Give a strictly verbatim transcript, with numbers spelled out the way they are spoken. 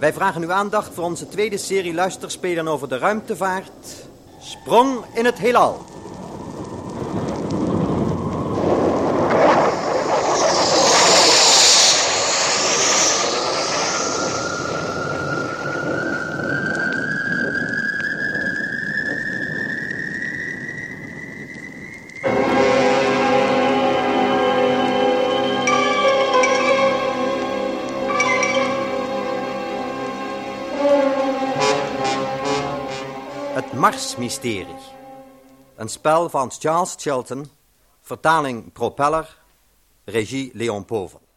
Wij vragen uw aandacht voor onze tweede serie luisterspelen over de ruimtevaart. Sprong in het heelal. Het Marsmysterie. Een spel van Charles Chilton, vertaling Propeller, regie Leon Povel.